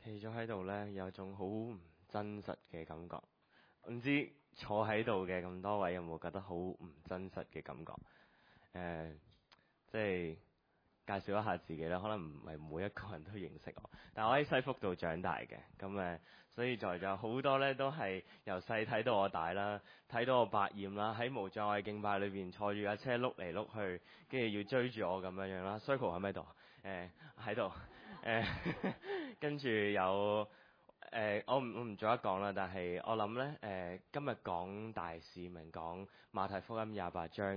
企咗喺度咧，有種好唔真實嘅感覺。唔知坐喺度嘅咁多位有冇覺得好唔真實嘅感覺？即係介紹一下自己啦。可能唔係每一個人都認識我，但我喺西福度長大嘅，咁所以在座好多咧都係由細睇到我大啦，睇到我百厭啦，喺無障礙敬拜裏邊坐住架車碌嚟碌去，跟住要追住我咁樣啦。Circle 喺咪度？喺度。跟住有我唔逐一講啦，但係我諗咧今日講大使命，講馬太福音28章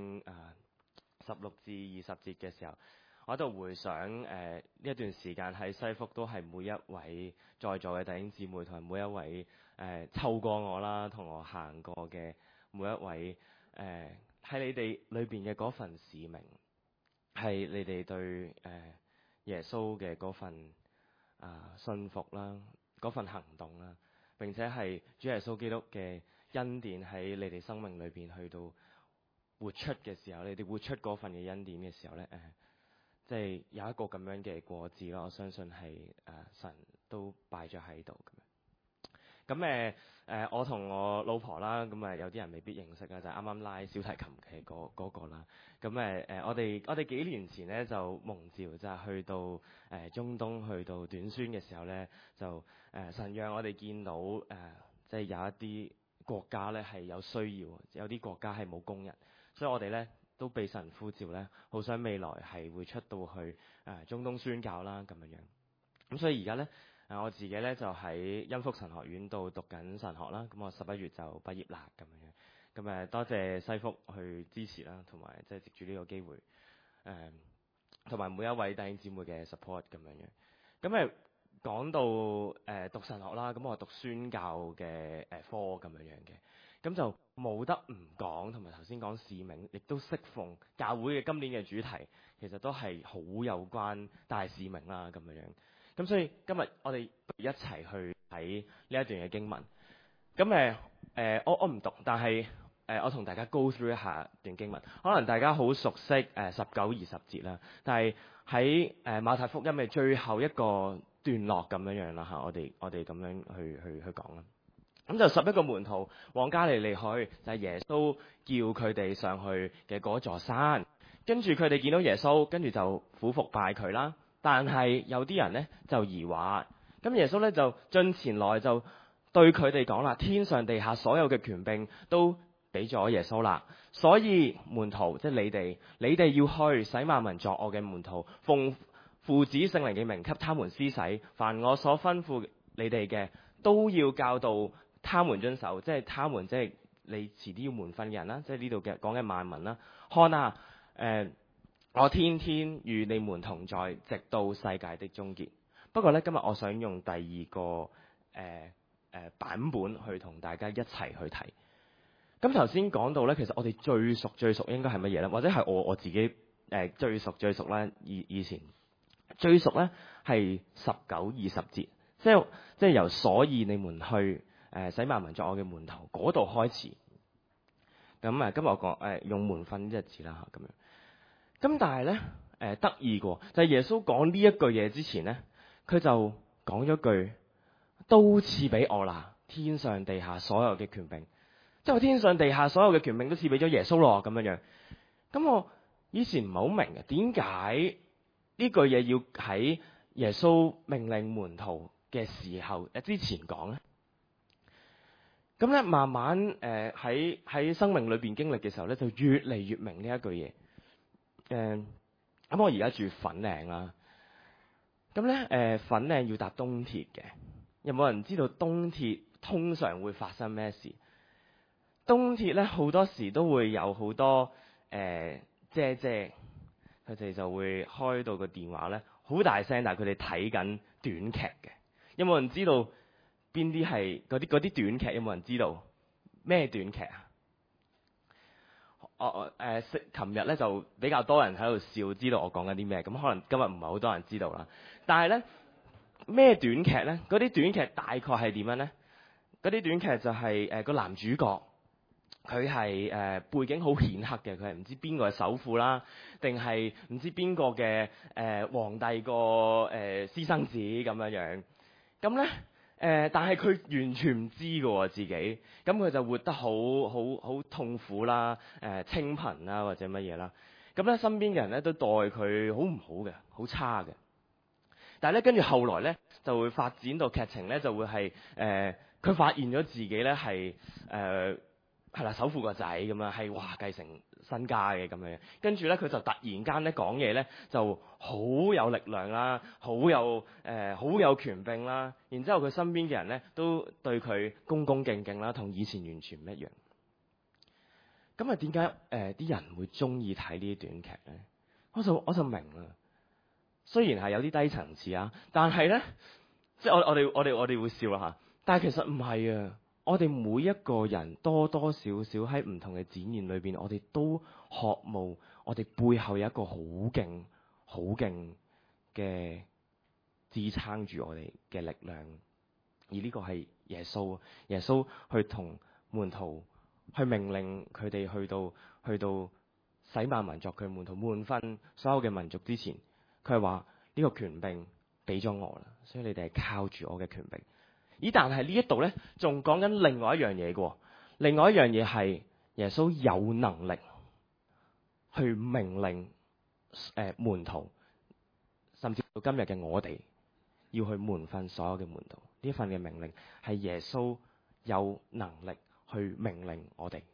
16至20節嘅時候，我喺度回想呢一段時間喺西福都係每一位在座嘅弟兄姊妹同埋每一位湊過我啦，同我行過嘅每一位喺你哋裏邊嘅嗰份使命，係你哋對耶穌嘅嗰份信服啦，嗰份行動啦，並且係主耶穌基督嘅恩典喺你哋生命裏邊去到活出嘅時候，你哋活出嗰份嘅恩典嘅時候咧，即係有一個咁樣嘅果子咯。我相信係神都擺咗喺度咁樣。咁我同我老婆啦，咁有啲人未必認識啊，就係啱啱拉小提琴嘅嗰個啦。咁我哋幾年前咧就蒙召就係去到中東去到短宣嘅時候咧，就神讓我哋見到即係有一啲國家咧係有需要，有啲國家係冇工人，所以我哋咧都被神呼召咧，好想未來係會出到去中東宣教啦咁樣。咁所以而家咧。我自己咧就喺恩福神學院度讀緊神學啦，咁我11月就畢業啦咁樣。咁多謝西福去支持啦，同埋即係藉住呢個機會，同埋每一位弟兄姊妹嘅 support 咁樣。咁講到讀神學啦，咁我讀宣教嘅科咁樣嘅，咁就冇得唔講，同埋頭先講使命，亦都適逢教會嘅今年嘅主題，其實都係好有關大使命啦咁樣。咁所以今日我哋一齊去睇呢一段嘅經文。咁我唔讀，但係我同大家 go through 一下段經文。可能大家好熟悉19、20節啦，但係喺馬太福音嘅最後一個段落咁樣啦嚇，我哋咁樣去講啦。咁就11個門徒往加利利去，就係耶穌叫佢哋上去嘅嗰座山。跟住佢哋見到耶穌，跟住就俯伏拜佢啦。但係有啲人咧就疑惑，咁耶穌咧就進前來就對佢哋講啦：天上地下所有嘅權柄都俾咗耶穌啦，所以門徒即係你哋要去使萬民作我嘅門徒，奉父子聖靈嘅名給他們施洗，凡我所吩咐你哋嘅都要教導他們遵守，即係他們即係你遲啲要門訓嘅人啦，即係呢度嘅講嘅萬民啦。看啊，我天天與你們同在，直到世界的終結。不過咧，今日我想用第二個版本去同大家一齊去睇。咁頭先講到咧，其實我哋最熟應該係乜嘢咧？或者係我自己最熟啦。以前最熟咧係19、20節，即係由所以你們去使萬民作我嘅門徒嗰度開始。咁今日我講用門訓呢隻字啦咁樣。咁但係咧，得意過就係耶穌講呢一句嘢之前咧，佢就講咗句都賜俾我啦，天上地下所有嘅權柄，即係天上地下所有嘅權柄都賜俾咗耶穌咯咁樣。咁我以前唔係好明嘅，點解呢句嘢要喺耶穌命令門徒嘅時候之前講咧？咁咧慢慢喺生命裏邊經歷嘅時候咧，就越嚟越明呢一句嘢。咁我而家住粉嶺啦，咁咧粉嶺要搭東鐵嘅，有冇人知道東鐵通常會發生咩事？東鐵咧好多時都會有好多姐姐，佢哋就會開到個電話咧好大聲，但係佢哋睇緊短劇嘅。有冇人知道邊啲係嗰啲短劇？有冇人知道咩短劇啊？琴日咧就比較多人喺度笑，知道我講緊啲咩，咁可能今日唔係好多人知道啦。但係咧咩短劇咧？嗰啲短劇大概係點樣咧？嗰啲短劇就係個男主角佢係背景好顯赫嘅，佢係唔知邊個嘅首富啦，定係唔知邊個嘅皇帝個私生子咁樣。 咁咧但係佢完全唔知㗎喎自己，咁佢就活得好痛苦啦，清貧啦或者乜嘢啦。咁咧身邊嘅人咧都待佢好唔好嘅，好差嘅。但係咧跟住後來咧就會發展到劇情咧就會係佢發現咗自己咧係係啦，首富個仔咁樣，係哇繼承身家嘅咁樣。跟住咧佢就突然間咧講嘢咧就好有力量啦，好有權柄啦。然之後佢身邊嘅人咧都對佢恭恭敬敬啦，同以前完全唔一樣。咁啊點解啲人會中意睇呢啲短劇咧？我就明啦。雖然係有啲低層次啊，但係咧即係我哋會笑啦嚇。但係其實唔係啊。我哋每一個人多多少少喺唔同嘅展現裏邊，我哋都渴慕我哋背後有一個好勁嘅支撐住我哋嘅力量，而呢個係耶穌。耶穌去同門徒去命令佢哋去到使萬民作佢門徒，門訓所有嘅民族之前，佢係話呢個權柄俾咗我啦，所以你哋係靠住我嘅權柄。咦？但係呢一度咧，仲講緊另外一樣嘢嘅。另外一樣嘢係耶穌有能力去命令門徒，甚至到今日嘅我哋要去門訓所有嘅門徒。呢份嘅命令係耶穌有能力去命令我哋。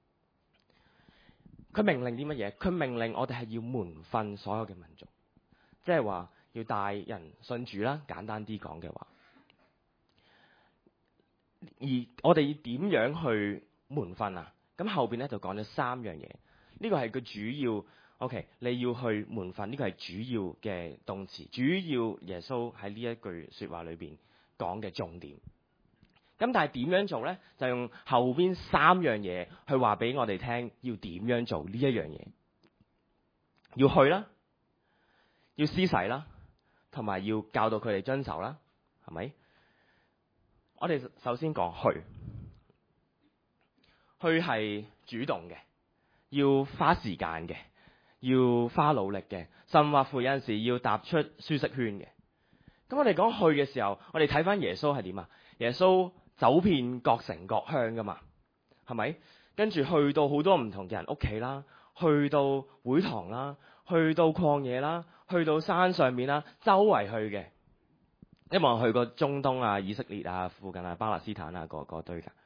佢命令啲乜嘢？佢命令我哋係要門訓所有嘅民族，即係話要帶人信主啦。簡單啲講嘅話。而我哋要點樣去門訓啊？咁後邊咧就講咗3樣嘢。呢個係佢主要 OK， 你要去門訓，呢個係主要嘅動詞，主要耶穌喺呢一句說話裏邊講嘅重點。咁但係點樣做咧？就用後邊3樣嘢去話俾我哋聽，要點樣做呢一樣嘢？要去啦，要施洗啦，同埋要教導佢哋遵守啦，係咪？我哋首先講去係主動嘅，要花時間嘅，要花努力嘅，甚或乎有陣時要踏出舒適圈嘅。咁我哋講去嘅時候，我哋睇翻耶穌係點啊？耶穌走遍各城各鄉噶嘛，係咪？跟住去到好多唔同嘅人屋企啦，去到會堂啦，去到曠野啦，去到山上面啦，周圍去嘅。因為我去過中東啊、以色列啊、附近啊、巴勒斯坦啊嗰堆㗎，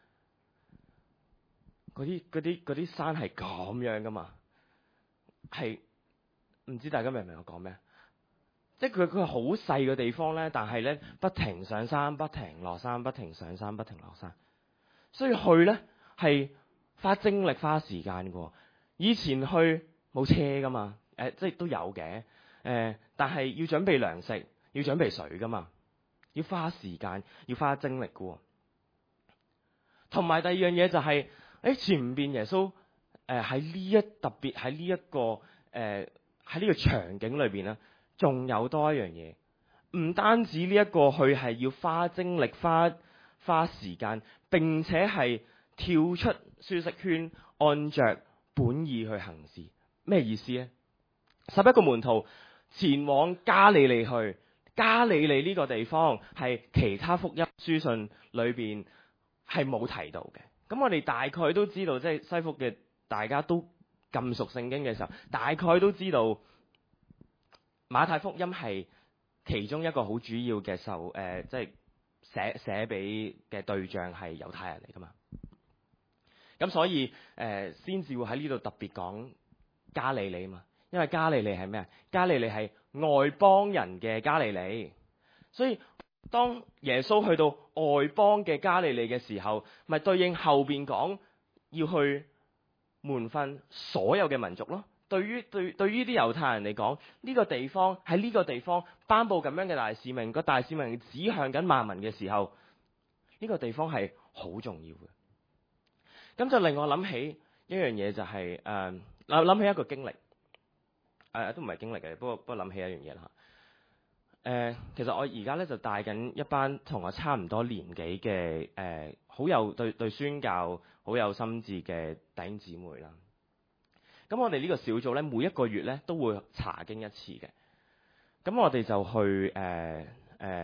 嗰啲山係咁樣噶嘛，係唔知大家明唔明我講咩？即係佢好細嘅地方咧，但係咧不停上山、不停落山、不停上山、不停落山，所以去咧係花精力、花時間㗎。以前去冇車噶嘛，即係都有嘅，但係要準備糧食、要準備水噶嘛。要花時間，要花精力嘅。同埋第二樣嘢就係、前邊耶穌特別喺呢一個喺呢個場景裏邊咧，仲有多一樣嘢，唔單止呢一個去係要花精力、花時間，並且係跳出舒適圈，按着本意去行事。咩意思咧？11個門徒前往加利利去。加利利呢個地方係其他福音書信裏邊係冇提到嘅。咁我哋大概都知道，即係西福嘅大家都咁熟聖經嘅時候，大概都知道馬太福音係其中一個好主要嘅即係寫俾嘅對象係猶太人嚟噶嘛。咁所以先至會喺呢度特別講加利利嘛。因為加利利係咩啊？加利利係外邦人嘅加利利，所以當耶穌去到外邦嘅加利利嘅時候，咪對應後邊講要去門訓所有嘅民族咯。對於啲猶太人嚟講，呢個地方喺呢個地方頒布咁樣嘅大使命，個大使命指向緊萬民嘅時候，呢個地方係好重要嘅。咁就令我諗起一樣嘢，就係諗起一個經歷。都唔係經歷嘅，不過諗起一樣嘢啦。其實我而家咧就帶緊一班同我差唔多年紀嘅好有對宣教好有心志嘅弟兄姊妹啦。咁我哋呢個小組咧，每一個月咧都會查經一次嘅。咁我哋就去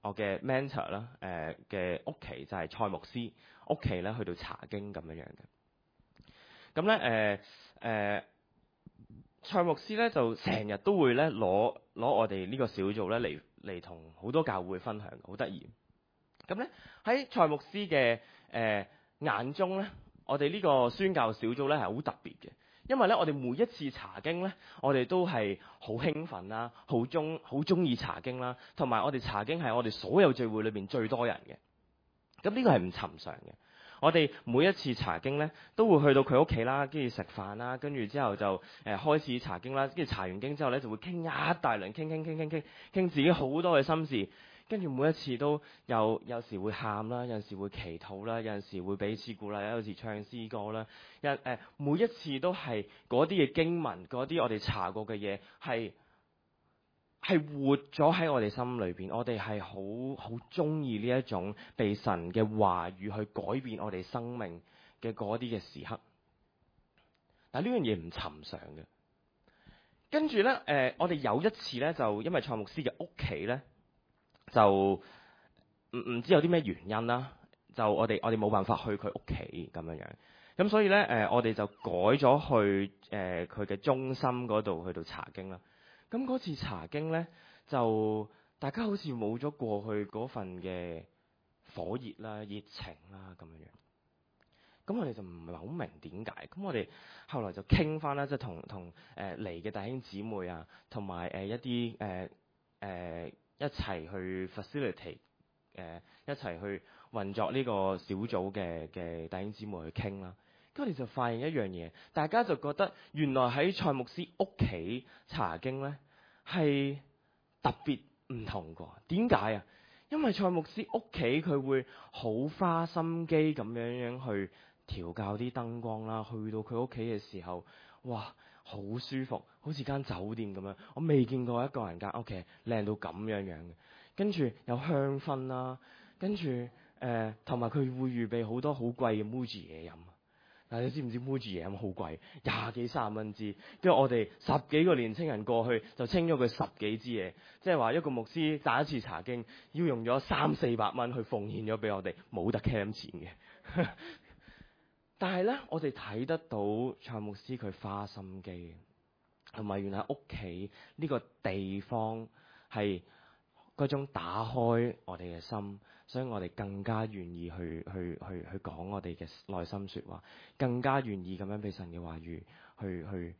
我嘅 mentor 啦，嘅屋企就係蔡牧師屋企咧，去到查經咁樣嘅。咁咧蔡牧師咧就成日都會咧攞我哋呢個小組咧嚟同好多教會分享，好得意。咁咧喺蔡牧師嘅眼中咧，我哋呢個宣教小組咧係好特別嘅，因為咧我哋每一次查經咧，我哋都係好興奮啦，好中意查經啦，同埋我哋查經係我哋所有聚會裏邊最多人嘅。咁呢個係唔尋常嘅。我哋每一次查經咧，都會去到佢屋企啦，跟住食飯啦，跟住之後就開始查經啦。跟住查完經之後咧，就會傾一大輪，傾自己好多嘅心事。跟住每一次都有時會喊啦，有陣時會祈禱啦，有陣時會彼此鼓勵，有時唱詩歌啦。每一次都係嗰啲嘅經文，嗰啲我哋查過嘅嘢係活咗喺我哋心裏邊，我哋係好中意呢一種被神嘅話語去改變我哋生命嘅嗰啲嘅時刻。但係呢樣嘢唔尋常嘅。跟住咧，我哋有一次咧，就因為蔡牧師嘅屋企咧，就唔知有啲咩原因啦，就我哋冇辦法去佢屋企咁樣。咁所以咧，我哋就改咗去佢嘅中心嗰度去到查經啦。咁嗰次查經咧，就大家好似冇咗過去嗰份嘅火熱啦、熱情啦咁樣。咁我哋就唔係好明點解。咁我哋後來就傾翻啦，即係同嚟嘅弟兄姊妹啊，同埋一啲一齊去 facilitate 一齊去運作呢個小組嘅弟兄姊妹去傾啦。咁我哋就發現一樣嘢，大家就覺得原來喺蔡牧師屋企查經咧係特別唔同㗎。點解啊？因為蔡牧師屋企佢會好花心機咁樣去調校啲燈光啦，去到佢屋企嘅時候，哇，好舒服，好似間酒店咁樣。我未見過一個人間屋企靚到咁樣嘅。跟住有香薰啦，跟住同埋佢會預備好多好貴嘅 Muji 嘢飲。但係你知唔知 Muji 嘢飲好貴，20幾30蚊支。跟住我哋10幾個年青人過去就清咗佢10幾支嘢，即係話一個牧師第一次查經要用咗300-400蚊去奉獻咗俾我哋，冇得 claim 錢嘅。但係咧，我哋睇得到蔡牧師佢花心機，同埋原來屋企呢個地方係嗰種打開我哋嘅心，所以我哋更加願意去講我哋嘅內心說話，更加願意咁樣俾神嘅話語去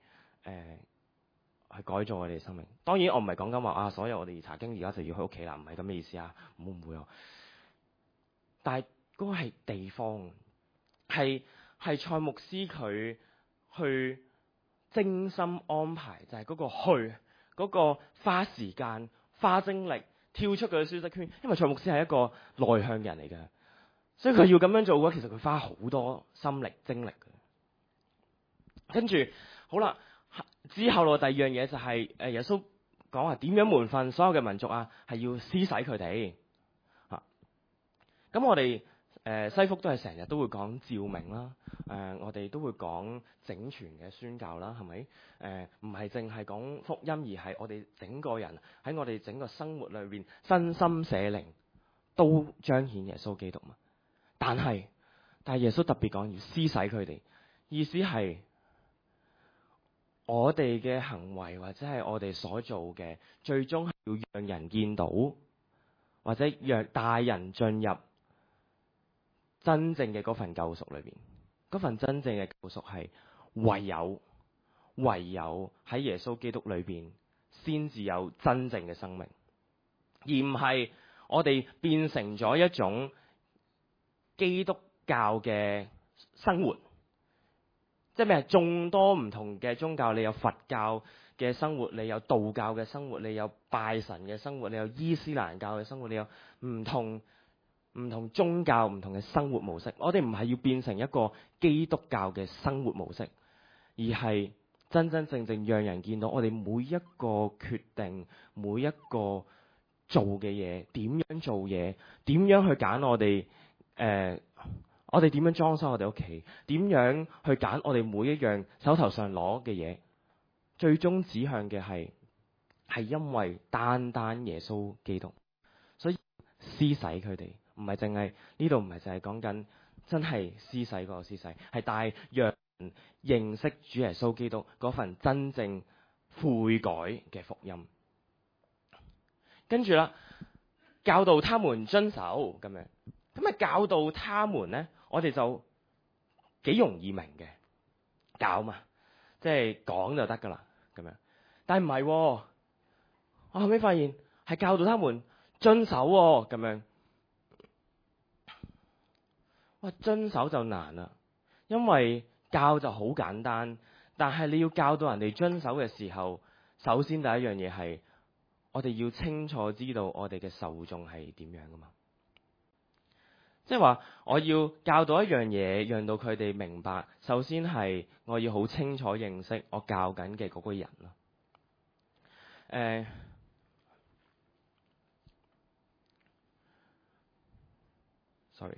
改造我哋嘅生命。當然我唔係講緊話所有我哋查經而家就要去屋企啦，唔係咁嘅意思啊，唔會啊。但係嗰個係地方，係蔡牧師佢去精心安排，就係嗰個花時間花精力跳出佢嘅舒適圈。因為蔡牧師係一個內向人嚟嘅，所以佢要咁樣做嘅話，其實佢花好多心力精力嘅。跟住好啦，之後第二樣嘢就係耶穌講話點樣門訓所有嘅民族啊，係要施洗佢哋嚇。咁我哋西福都係成日都會講召命啦，我哋都會講整全嘅宣教啦，係咪？唔係淨係講福音，而係我哋整個人喺我哋整個生活裏邊，身心社靈都彰顯耶穌基督嘛。但係耶穌特別講要施洗佢哋，意思係我哋嘅行為或者係我哋所做嘅，最終係要讓人見到，或者讓帶人進入真正嘅嗰份救贖裏邊。嗰份真正嘅救贖係唯有喺耶穌基督裏邊先至有真正嘅生命，而唔係我哋變成咗一種基督教嘅生活。即係咩？眾多唔同嘅宗教，你有佛教嘅生活，你有道教嘅生活，你有拜神嘅生活，你有伊斯蘭教嘅生活，你有唔同宗教唔同嘅生活模式。我哋唔係要變成一個基督教嘅生活模式，而係真真正正讓人見到我哋每一個決定，每一個做嘅嘢，點樣做嘢，點樣去揀我哋點樣裝修我哋屋企，點樣去揀我哋每一樣手頭上攞嘅嘢，最終指向嘅係因為單單耶穌基督。所以施洗佢哋，唔係淨係呢度，唔係淨係講緊真係施洗嗰個施洗，係帶讓人認識主耶穌基督嗰份真正悔改嘅福音。跟住啦，教導他們遵守咁樣，咁啊教導他們咧，我哋就幾容易明嘅，教嘛，即係講就得噶啦咁樣。但係唔係，我後尾發現係教導他們遵守咁樣。哇，遵守就難啦，因為教就好簡單，但係你要教到人哋遵守嘅時候，首先第一樣嘢係我哋要清楚知道我哋嘅受眾係點樣噶嘛。即係話我要教導一樣嘢，讓到佢哋明白，首先係我要好清楚認識我教緊嘅嗰個人咯。sorry，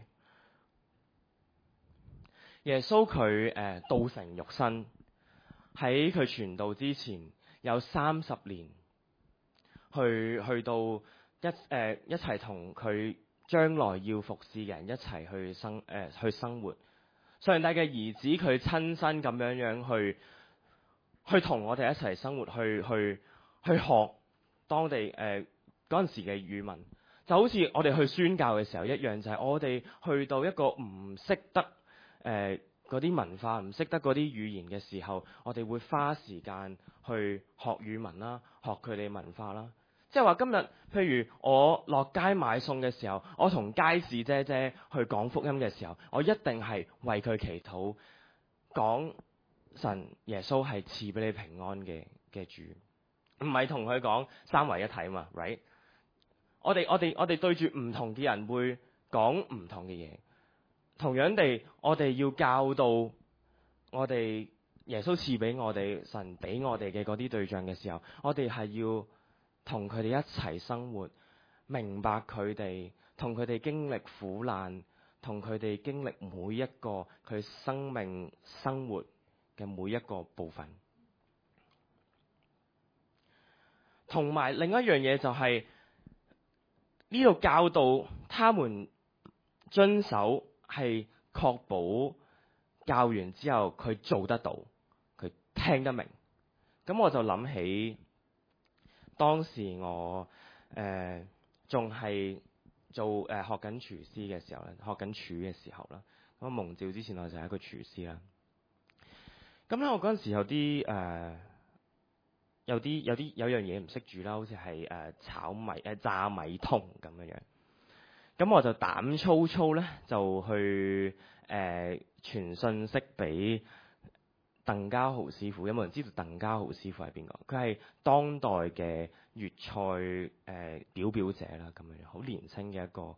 耶穌佢道成肉身，喺佢傳道之前有30年去到一齊同佢將來要服侍嘅人一齊去生活。上帝嘅兒子佢親身咁樣去同我哋一齊生活，去學當地嗰陣時嘅語文，就好似我哋去宣教嘅時候一樣，就係我哋去到一個唔識得嗰啲文化，唔識得嗰啲語言嘅時候，我哋會花時間去學語文啦，學佢哋文化啦。即係話今日，譬如我落街買餸嘅時候，我同街市姐姐去講福音嘅時候，我一定係為佢祈禱，講神耶穌係賜俾你平安嘅主，唔係同佢講三位一體嘛 ，right？ 我哋對住唔同嘅人會講唔同嘅嘢，同樣地，我哋要教導我哋耶穌賜俾我哋神俾我哋嘅嗰啲對象嘅時候，我哋係要同佢哋一齊生活，明白佢哋，同佢哋經歷苦難，同佢哋經歷每一個佢生命生活嘅每一個部分。同埋另一樣嘢就係呢度教導他們遵守，係確保教完之後佢做得到，佢聽得明。咁我就諗起當時我仲係做學緊廚師嘅時候咧，學緊廚嘅時候啦。咁蒙召之前我就係一個廚師啦。咁咧我嗰陣時有樣嘢唔識煮啦，好似係炸米通咁樣樣。咁我就膽粗粗咧就去傳信息俾鄧家豪師傅。有冇人知道鄧家豪師傅係邊個？佢係當代嘅粵菜表姐啦，咁樣好年輕嘅一個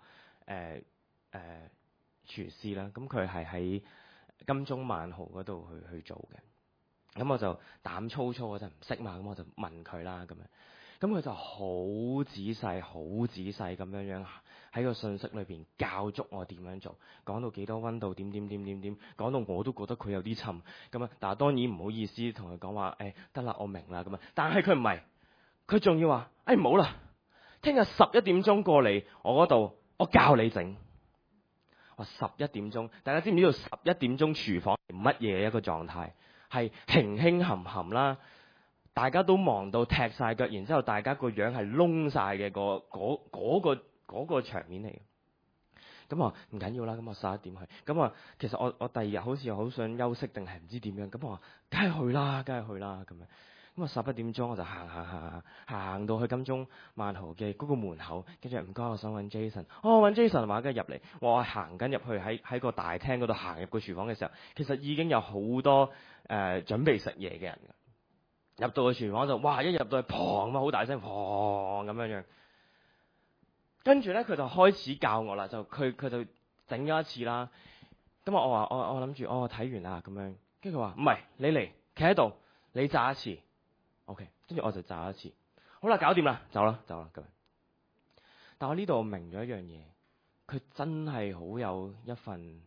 廚師啦。咁佢係喺金鐘萬豪嗰度去做嘅。咁我就膽粗粗，我就唔識嘛，咁我就問佢啦，咁樣。咁佢就好仔細咁樣喺個信息裏邊教足我點樣做，講到幾多溫度，點，講到我都覺得佢有啲沉咁啊。但係當然唔好意思同佢講話，得啦，我明啦咁啊。但係佢唔係，佢仲要話，唔好啦，聽日11點鐘過嚟我嗰度，我教你整。話11點鐘，大家知唔知道11點鐘廚房係乜嘢一個狀態？係輕輕含含啦，大家都忙到踢晒腳，然之後大家個樣係燶晒嘅嗰個場面嚟嘅。咁啊唔緊要啦，咁我11點去。咁啊其實我第二日好似好想休息定係唔知點樣。咁我話梗係去啦咁樣。咁啊11點鐘我就行到去金鐘萬豪嘅嗰個門口，跟住唔該我想揾 Jason。揾 Jason 話跟住入嚟，我行緊入去喺個大廳嗰度行入個廚房嘅時候，其實已經有好多準備食嘢嘅人入到個廚房就哇一入到去砰好大聲砰咁樣樣，跟住咧佢就開始教我啦，就佢就整咗一次啦。咁我話我諗住睇完啦咁樣，跟住佢話唔係，你嚟企喺度你炸一次 OK， 跟住我就炸一次，好啦搞掂啦，走啦咁樣。但我呢度明咗一樣嘢，佢真係好有一份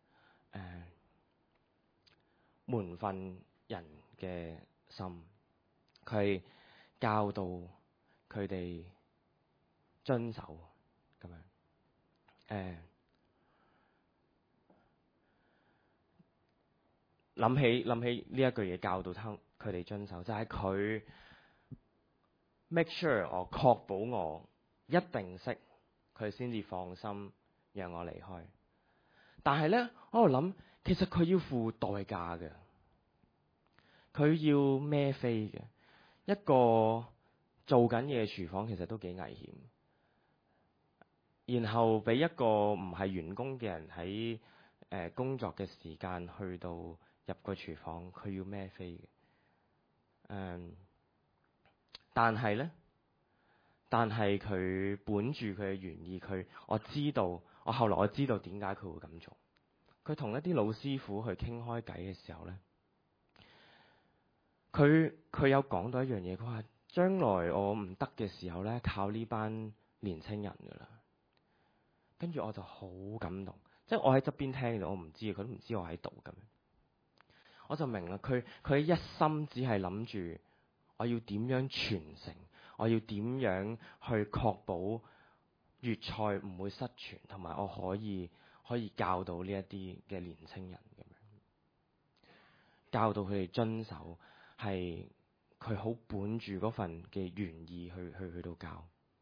門訓人嘅心，佢教導佢哋遵守咁樣。 諗起呢一句嘢教導佢哋遵守，就係佢 make sure 我確保我一定識，佢先至放心讓我離開。但係咧，我喺度諗，其實佢要付代價嘅，佢要孭飛嘅。一個做緊嘢嘅廚房其實都幾危險，然後俾一個唔係員工嘅人喺工作嘅時間去到入個廚房，佢要孭飛嘅。但係佢本住佢嘅原意，我後來我知道點解佢會咁做。佢同一啲老師傅去傾開偈嘅時候咧，佢有講到一樣嘢，佢話將來我唔得嘅時候咧，靠呢班年青人噶啦。跟住我就好感動，即係我喺側邊聽到，我唔知，佢都唔知我喺度咁樣。我就明啦，佢一心只係諗住我要點樣傳承，我要點樣去確保粵菜唔會失傳，同埋我可以教導呢一啲嘅年青人咁樣，教導佢哋遵守，係佢好本住嗰份嘅原意去到教。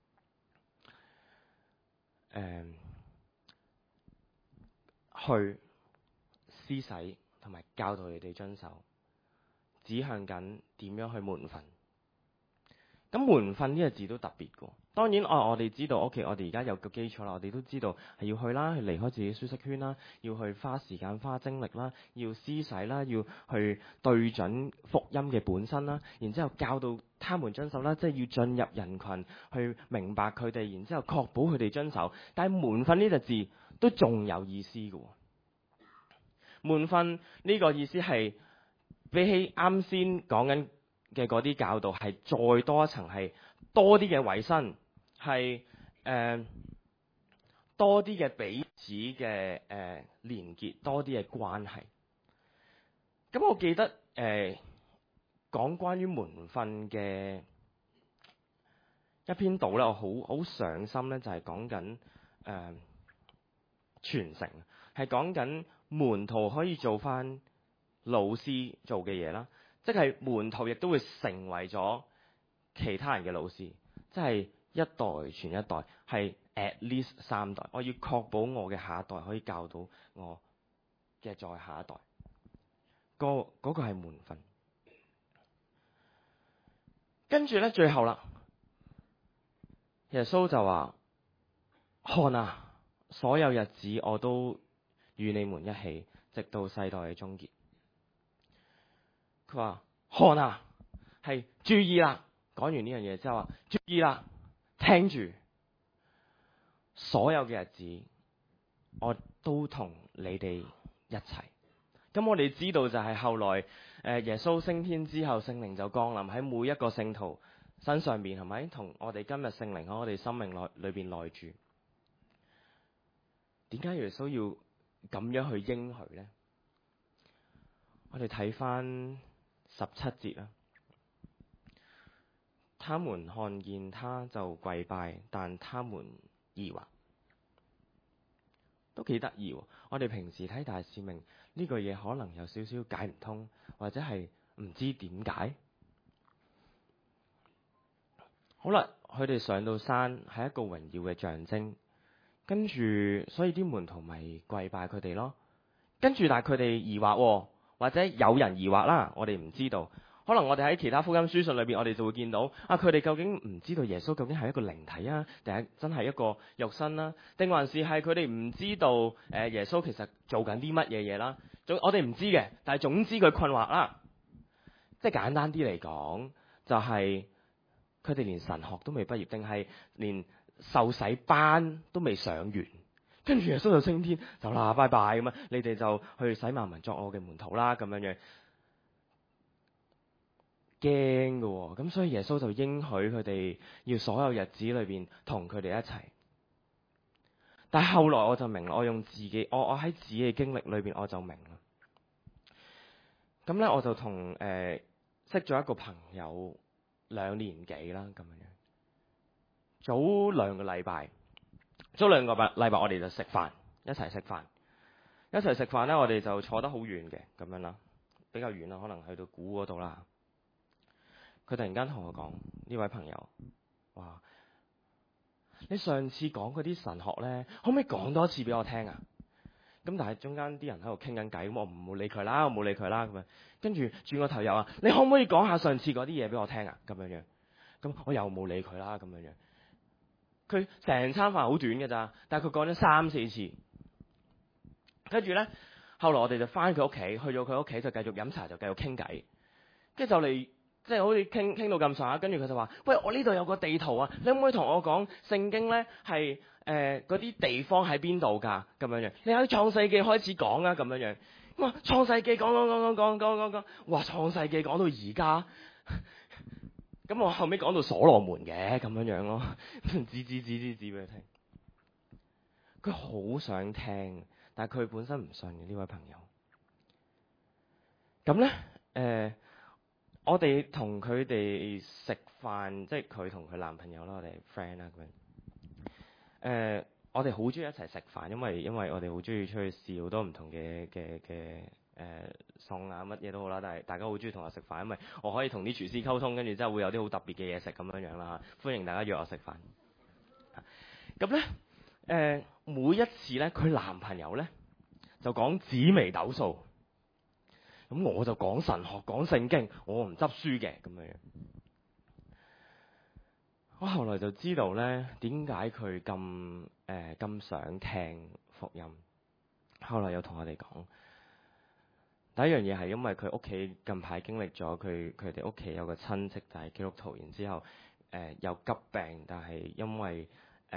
去施洗同埋教導你哋遵守，指向緊點樣去門訓。咁門訓呢個字都特別嘅。當然我哋知道，OK，我哋而家有個基礎啦，我哋都知道係要去啦，去離開自己舒適圈啦，要去花時間花精力啦，要施洗啦，要去對準福音嘅本身啦，然之後教導他們遵守啦，即係要進入人群去明白佢哋，然之後確保佢哋遵守。但係門訓呢個字都仲有意思嘅。門訓呢個意思係比起啱先講緊嘅嗰啲教導係再多一層，係多啲嘅委身，係多啲嘅彼此嘅連結，多啲嘅關係。咁我記得講關於門訓嘅一篇道咧，我好上心咧，就係講緊傳承，係講緊門徒可以做翻老師做嘅嘢啦，即係門徒亦都會成為咗其他人嘅老師，即係一代傳一代，係 at least 3代。我要確保我嘅下一代可以教到我嘅再下一代。嗰個係門訓。跟住咧，最後啦，耶穌就話：看啊，所有日子我都與你們一起，直到世代嘅終結。佢話：看啊，係注意啦。講完呢樣嘢之後話：注意啦，聽住，所有嘅日子我都同你哋一齊。咁我哋知道就係後來耶穌升天之後，聖靈就降臨喺每一個聖徒身上邊，係咪？同我哋今日聖靈喺我哋生命裏邊內住。點解耶穌要咁樣去應許呢？我哋睇翻17節啦。他們看見他就跪拜，但他們疑惑，都幾得意。我哋平時睇大使命呢句嘢，可能有少少解唔通，或者係唔知點解。好啦，佢哋上到山係一個榮耀嘅象徵，跟住所以啲門徒咪跪拜佢哋咯。跟住但係佢哋疑惑，或者有人疑惑啦，我哋唔知道。可能我哋喺其他福音書信裏邊，我哋就會見到佢哋究竟唔知道耶穌究竟係一個靈體啊，定係真係一個肉身啦，定還是係佢哋唔知道耶穌其實做緊啲乜嘢嘢啦？我哋唔知嘅，但係總之佢困惑啦。即係簡單啲嚟講，就係佢哋連神學都未畢業，定係連受洗班都未上完，跟住耶穌就升天，就啦拜拜咁啊！你哋就去使萬民作我嘅門徒啦，咁樣樣。驚嘅，咁所以耶穌就應許佢哋要所有日子裏邊同佢哋一齊。但係後來我就明啦，我用自己，我喺自己嘅經歷裏邊我就明啦。咁咧我就同識咗一個朋友2年幾啦，咁樣樣。早2個禮拜， 早2個禮拜我哋就食飯，一齊食飯咧，我哋就坐得好遠嘅咁樣啦，比較遠啦，可能去到鼓嗰度啦。佢突然間同我講，呢位朋友話：你上次講嗰啲神學咧，可唔可以講多次俾我聽啊？咁但係中間啲人喺度傾緊偈，咁我冇理佢啦，咁樣。跟住轉個頭又話：你可唔可以講下上次嗰啲嘢俾我聽啊？咁樣。咁我又冇理佢啦，咁樣。佢成餐飯好短嘅咋，但係佢講咗3、4次。跟住咧，後來我哋就翻佢屋企，去咗佢屋企就繼續飲茶，就繼續傾偈。跟住就嚟，即係好似傾到咁上下，跟住佢就話：喂，我呢度有個地圖啊，你可唔可以同我講聖經咧係嗰啲地方喺邊度㗎？咁樣。你喺創世記開始講啊，咁樣。哇！創世記講，哇！創世記講到而家，咁我後尾講到所羅門嘅咁樣咯，指俾佢聽。佢好想聽，但係佢本身唔信嘅呢位朋友。咁咧，我哋同佢哋食飯，即係佢同佢男朋友啦，我哋 friend 啦咁樣。我哋好中意一齊食飯，因為我哋好中意出去試好多唔同嘅餸啊，乜嘢都好啦。但係大家好中意同我食飯，因為我可以同啲廚師溝通，跟住之後會有啲好特別嘅嘢食咁樣啦。歡迎大家約我食飯。咁咧，每一次咧，佢男朋友咧就講紫微斗數，咁我就講神學、講聖經，我唔執輸嘅咁樣。我後來就知道咧，點解佢咁想聽福音。後來有同我哋講，第一樣嘢係因為佢屋企近排經歷咗佢哋屋企有個親戚就係基督徒，然之後有急病，但係因為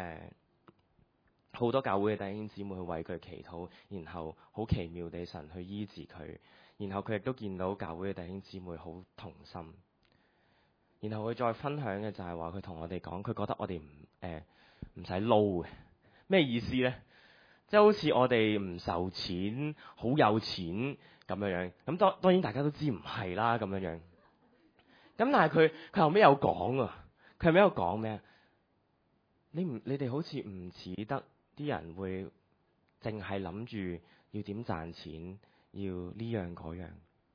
好多教會嘅弟兄姊妹去為佢祈禱，然後好奇妙地神去醫治佢，然後佢亦都見到教會嘅弟兄姊妹好同心。然後佢再分享嘅就係話，佢同我哋講，佢覺得我哋唔使撈嘅。咩意思呢？即係好似我哋唔受錢，好有錢咁樣。咁當然大家都知唔係啦咁樣。咁但係佢後尾有講啊，佢後尾有講咩？你哋好似唔似得啲人會淨係諗住要點賺錢，要呢樣嗰樣。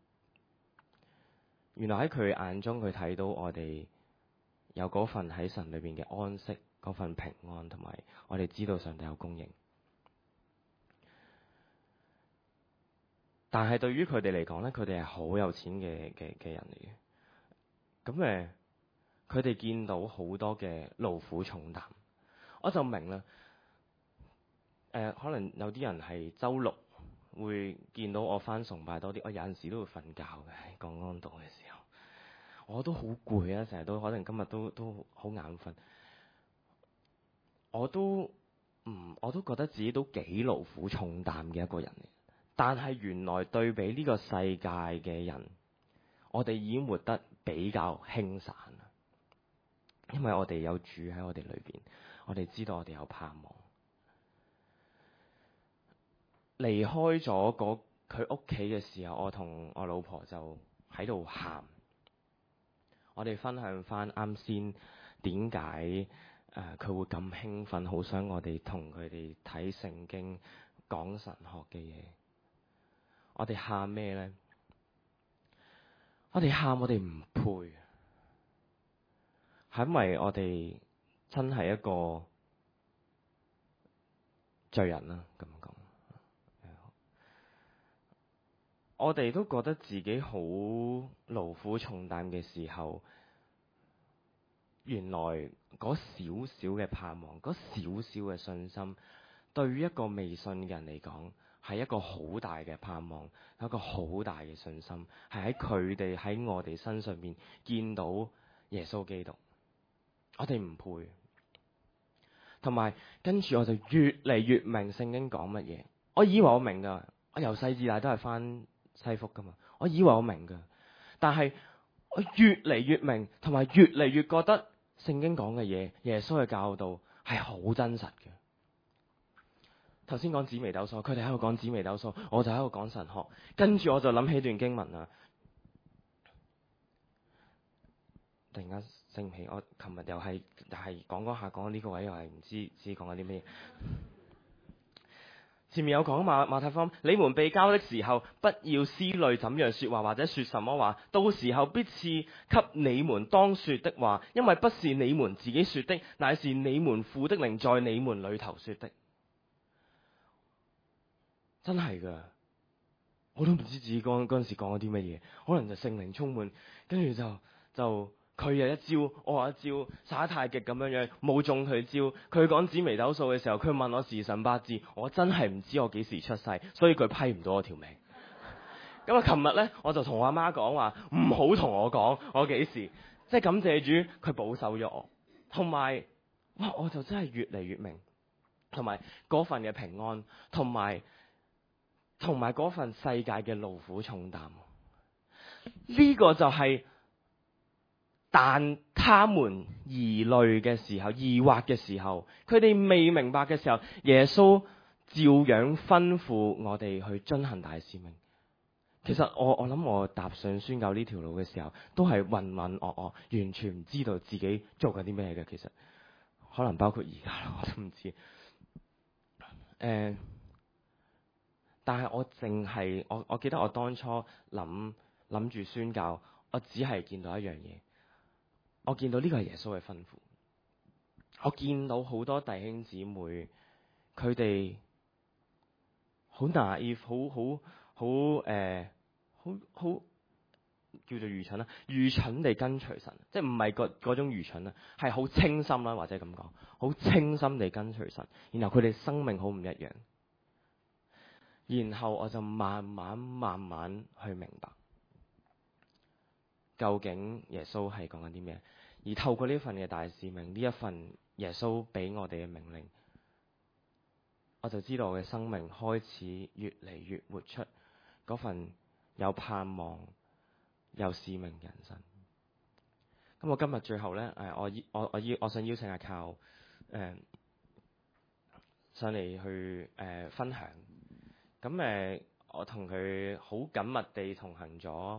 原來喺佢眼中，佢睇到我哋有嗰份喺神裏邊嘅安息，嗰份平安，同埋我哋知道上帝有供應。但係對於佢哋嚟講咧，佢哋係好有錢嘅人嚟嘅。咁佢哋見到好多嘅勞苦重擔，我就明啦。可能有啲人係週六會見到我返崇拜多啲，我有陣時都會瞓覺嘅。喺港安道嘅時候，我都好攰啊，成日都可能今日都好眼瞓。我都覺得自己都幾勞苦重擔嘅一個人嚟。但係原來對比呢個世界嘅人，我哋已經活得比較輕散啦。因為我哋有主喺我哋裏邊，我哋知道我哋有盼望。離開咗佢屋企嘅時候，我同我老婆就喺度喊。我哋分享翻啱先點解佢會咁興奮，好想我哋同佢哋睇聖經、講神學嘅嘢。我哋喊咩咧？我哋喊我哋唔配，係因為我哋真係一個罪人啦，咁講。我哋都覺得自己好勞苦重擔嘅時候，原來嗰少少嘅盼望，嗰少少嘅信心，對於一個未信嘅人嚟講，係一個好大嘅盼望，一個好大嘅信心，係喺佢哋喺我哋身上邊見到耶穌基督。我哋唔配，同埋跟住我就越嚟越明聖經講乜嘢。我以為我明噶，我由細至大都係返西福噶嘛，我以為我明噶，但係我越嚟越明，同埋越嚟越覺得聖經講嘅嘢，耶穌嘅教導係好真實嘅。頭先講紫微斗數，佢哋喺度講紫微斗數，我就喺度講神學。跟住我就諗起段經文啦，突然間性皮，我琴日又係講呢個位又係唔知講緊啲咩。前面有講馬太福音，你們被交的時候，不要思慮怎樣說話或者說什麼話，到時候必賜給你們當說的話，因為不是你們自己說的，乃是你們父的靈在你們裏頭說的。真係噶，我都唔知自己嗰陣時講咗啲乜嘢，可能就聖靈充滿，跟住就佢又一招，我一招，耍太極咁樣冇中佢招。佢講紫微斗數嘅時候，佢問我時辰八字，我真係唔知我幾時出世，所以佢批唔到我條命。咁啊，琴日呢，我就同我阿媽講話，唔好同我講我幾時，即係感謝主，佢保守咗我，同埋哇，我就真係越嚟越明，同埋嗰份嘅平安，同埋嗰份世界嘅勞苦重擔，呢個就係。但他們疑慮嘅時候，疑惑嘅時候，佢哋未明白嘅時候，耶穌照樣吩咐我哋去遵行大使命。其實我諗我踏上宣教呢條路嘅時候，都係渾渾噩噩，完全唔知道自己做緊啲咩嘅。其實可能包括而家我都唔知。但係我記得我當初諗住宣教，我只係見到一樣嘢。我見到呢個係耶穌嘅吩咐，我見到好多弟兄姊妹，佢哋好 naive，好叫做愚蠢啦，愚蠢地跟隨神，即係唔係嗰種愚蠢啦，係好清心啦，或者咁講，好清心地跟隨神，然後佢哋生命好唔一樣，然後我就慢慢去明白。究竟耶穌係講緊啲咩？而透過呢份嘅大使命，呢一份耶穌俾我哋嘅命令，我就知道我嘅生命開始越嚟越活出嗰份有盼望、有使命嘅人生。咁我今日最後咧，我想邀請阿靠上嚟去分享。咁我同佢好緊密地同行咗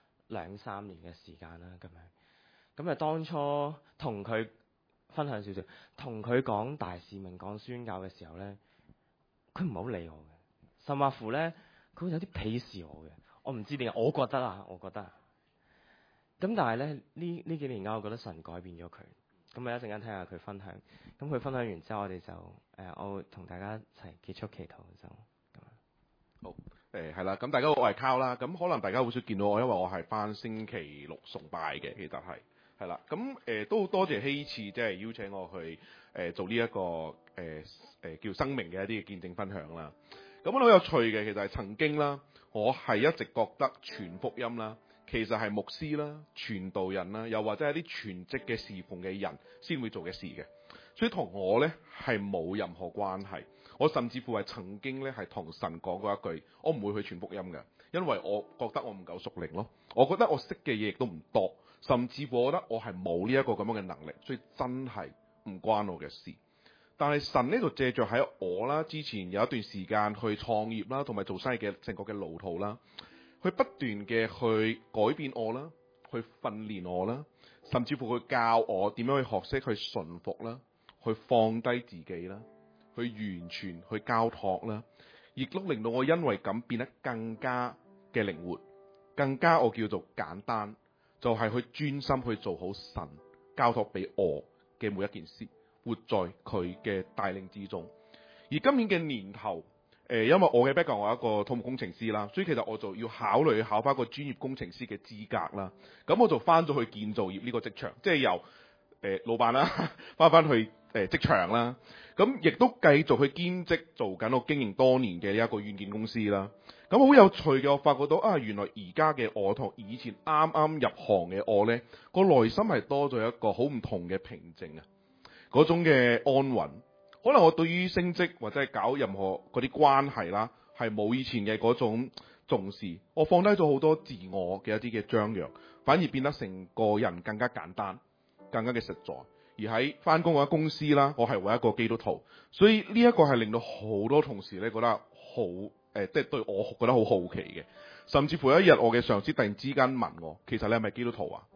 2-3年嘅時間啦，咁當初同佢分享少少，同佢講大使命、講宣教嘅時候咧，佢唔係好理我嘅，甚或乎咧，佢會有啲鄙視我嘅。我唔知點解，我覺得。咁但係咧呢幾年間，我覺得神改變咗佢。咁啊一陣間聽下佢分享。咁佢分享完之後，我哋就我會同大家一齊結束祈禱就咁。 好。係啦，咁大家好，我係 Carl 啦。咁可能大家好少見到我，因為我係翻星期六崇拜嘅，其實係啦。咁都多謝希次即係邀請我去做呢一個叫生命嘅一啲嘅見證分享啦。咁好有趣嘅，其實係曾經啦，我係一直覺得傳福音啦，其實係牧師啦、傳道人啦，又或者係啲全職嘅侍奉嘅人先會做嘅事嘅，所以同我呢係冇任何關係。我甚至乎係曾經咧係同神講過一句，我唔會去傳福音嘅，因為我覺得我唔夠屬靈咯，我覺得我識嘅嘢亦都唔多，甚至乎我覺得我係冇呢一個咁樣嘅能力，所以真係唔關我嘅事。但係神呢度借着喺我啦，之前有一段時間去創業啦，同埋做生意嘅成個嘅路途啦，去不斷嘅去改變我啦，去訓練我啦，甚至乎去教我點樣去學識去順服啦，去放低自己啦。去完全去交託啦，亦都令到我因為咁變得更加嘅靈活，更加我叫做簡單，就係去專心去做好神交託俾我嘅每一件事，活在佢嘅帶領之中。而今年嘅年頭，因為我嘅 background 我係一個土木工程師啦，所以其實我就要考慮考翻個專業工程師嘅資格啦。咁我就翻咗去建造業呢個職場，即係由老闆啦翻去職場啦。咁亦都繼續去兼職做緊我經營多年嘅一個軟件公司啦。咁好有趣嘅，我發覺到原來而家嘅我同以前啱啱入行嘅我呢，個內心係多咗一個好唔同嘅平靜啊，嗰種嘅安穩。可能我對於升職或者係搞任何嗰啲關係啦，係冇以前嘅嗰種重視。我放低咗好多自我嘅一啲嘅張揚，反而變得成個人更加簡單，更加嘅實在。而喺翻工嗰間公司啦，我係為一個基督徒，所以呢一個係令到好多同事咧覺得好即係對我覺得好好奇嘅。甚至乎有一日我嘅上司突然之間問我，其實你係咪基督徒啊？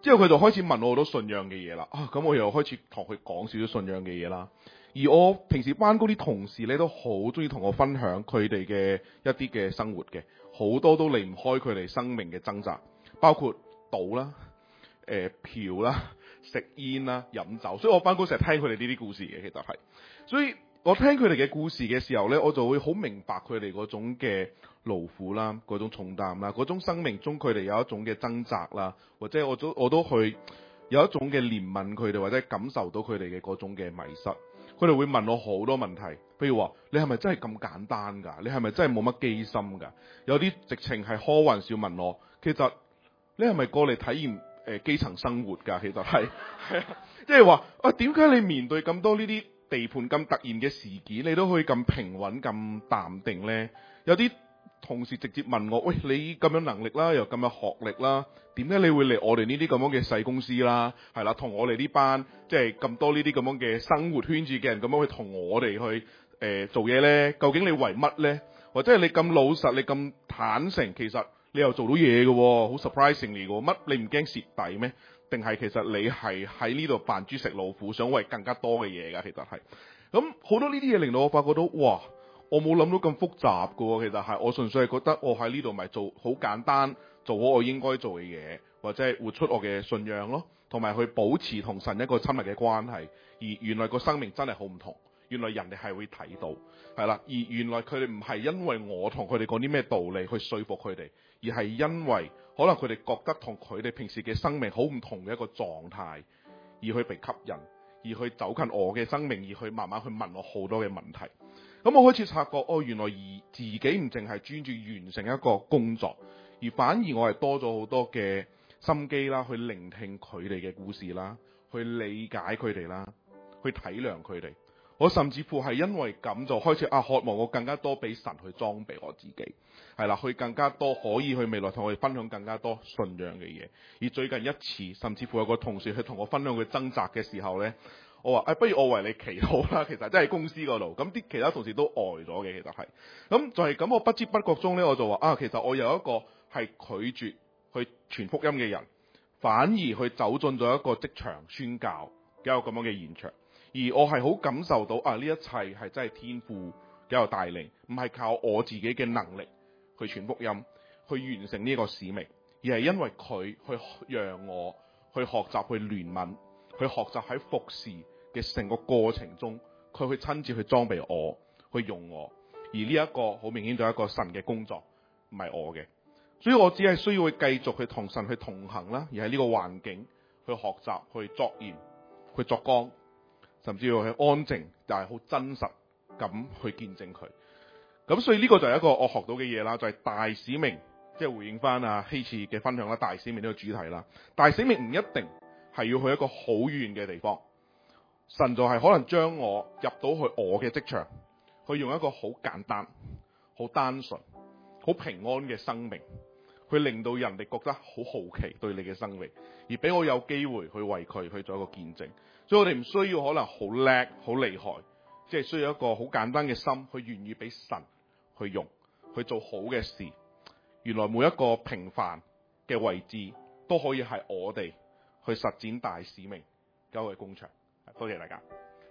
之後佢就開始問我好多信仰嘅嘢啦。咁我又開始同佢講少少信仰嘅嘢啦。而我平時班嗰啲同事咧都好中意同我分享佢哋嘅一啲嘅生活嘅，好多都離唔開佢哋生命嘅掙扎，包括賭啦、嫖啦、食煙啦、飲酒。所以我班嗰成日聽佢哋呢啲故事嘅，其實係。所以我聽佢哋嘅故事嘅時候咧，我就會好明白佢哋嗰種嘅勞苦啦、嗰種重擔啦、嗰種生命中佢哋有一種嘅掙扎啦，或者我都去有一種嘅憐憫佢哋，或者感受到佢哋嘅嗰種嘅迷失。佢哋會問我好多問題，譬如話你係咪真係咁簡單㗎？你係咪真係冇乜機心㗎？有啲直情係開玩笑問我，其實你係咪過嚟體驗基層生活㗎？其實係即係話點解你面對咁多呢啲地盤咁突然嘅事件，你都可以咁平穩咁淡定呢？有啲同事直接問我，喂，你咁樣能力啦，又咁有學歷啦，點解你會嚟我哋呢啲咁樣嘅細公司啦？係啦，同我哋呢班即係咁多呢啲咁樣嘅生活圈子嘅人咁樣去同我哋去做嘢呢？究竟你為乜呢？或者係你咁老實，你咁坦誠，其實你又做到嘢嘅喎，好 surprisingly 嘅喎，乜你唔驚蝕底咩？定係其實你係喺呢度扮豬食老虎，想為更加多嘅嘢㗎？其實係咁好多呢啲嘢令到我發覺到，哇！我冇諗到咁複雜㗎喎，其實係我純粹係覺得我喺呢度咪做好簡單，做好我應該做嘅嘢，或者係活出我嘅信仰咯，同埋去保持同神一個親密嘅關係。而原來個生命真係好唔同，原來人哋係會睇到，係啦。而原來佢哋唔係因為我同佢哋講啲咩道理去說服佢哋，而係因為可能佢哋覺得同佢哋平時嘅生命好唔同嘅一個狀態，而去被吸引，而去走近我嘅生命，而去慢慢去問我好多嘅問題。咁我開始察覺，原來自己唔淨係專注完成一個工作，而反而我係多咗好多嘅心機啦，去聆聽佢哋嘅故事啦，去理解佢哋啦，去體諒佢哋。我甚至乎係因為咁就開始渴望我更加多俾神去裝備我自己，係啦，去更加多可以去未來同我哋分享更加多信仰嘅嘢。而最近一次，甚至乎有個同事去同我分享佢掙扎嘅時候呢，我話不如我為你祈禱啦。其實真係公司嗰度，咁啲其他同事都呆咗嘅，其實係。咁就係咁，我不知不覺中呢，我就話其實我有一個係拒絕去傳福音嘅人，反而去走進咗一個職場宣教嘅一個咁樣嘅現場。而我係好感受到呢一切係真係天父嘅一個帶領，唔係靠我自己嘅能力去傳福音，去完成呢個使命，而係因為佢去讓我去學習去憐憫，去學習喺服侍嘅成個過程中，佢去親自去裝備我，去用我。而呢一個好明顯就係一個神嘅工作，唔係我嘅，所以我只係需要去繼續去同神去同行啦，而喺呢個環境去學習，去作鹽，去作光。甚至要去安靜，但係好真實咁去見證佢。咁所以呢個就係一個我學到嘅嘢啦，就係大使命，即係回應翻希次嘅分享啦。大使命呢個主題啦，大使命唔一定係要去一個好遠嘅地方，神就係可能將我入到去我嘅職場，去用一個好簡單、好單純、好平安嘅生命，去令到人哋覺得好好奇對你嘅生命，而俾我有機會去為佢去做一個見證。所以我哋唔需要可能好叻、好厲害，即係需要一個好簡單嘅心，去願意俾神去用，去做好嘅事。原來每一個平凡嘅位置都可以係我哋去實踐大使命嘅一個工場。多謝大家。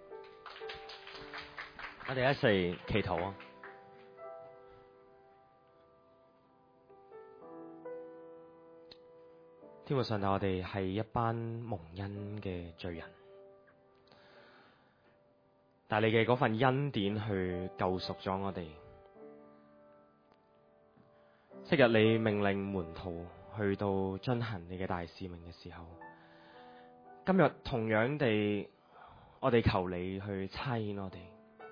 我哋一齊祈禱啊！天父上帝，我哋係一班蒙恩嘅罪人。但係你嘅嗰份恩典去救贖咗我哋。昔日你命令門徒去到遵行你嘅大使命嘅時候，今日同樣地，我哋求你去差遣我哋，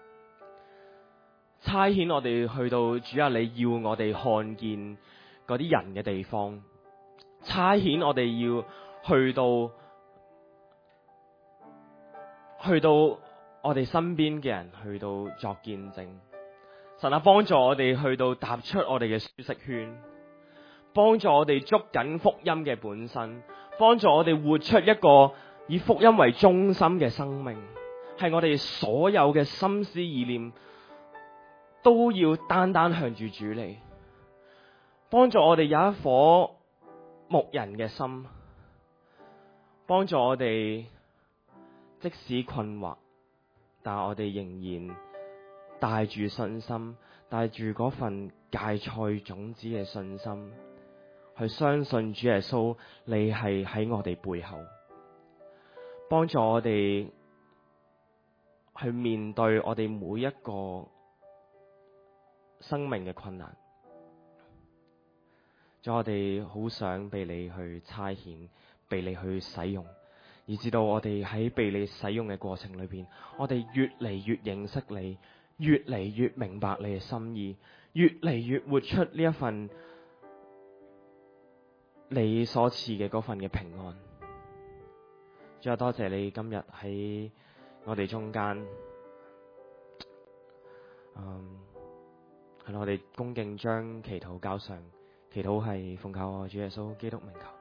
差遣我哋去到主啊，你要我哋看見嗰啲人嘅地方，差遣我哋要去到我哋身邊嘅人去到作見證。神啊，幫助我哋去到踏出我哋嘅舒適圈，幫助我哋捉緊福音嘅本身，幫助我哋活出一個以福音為中心嘅生命，係我哋所有嘅心思意念都要單單向住主你，幫助我哋有一顆牧人嘅心， 幫助我哋即使困惑，但我哋仍然帶住信心，帶住嗰份芥菜種子嘅信心，去相信主耶穌，你係喺我哋背後，幫助我哋去面對我哋每一個生命嘅困難。仲我哋好想被你去差遣，被你去使用，以至到我哋喺被你使用嘅過程裏邊，我哋越嚟越認識你，越嚟越明白你嘅心意，越嚟越活出呢一份你所賜嘅嗰份嘅平安。最後多謝你今日喺我哋中間，係我哋恭敬將祈禱交上，祈禱係奉靠我主耶穌基督名求。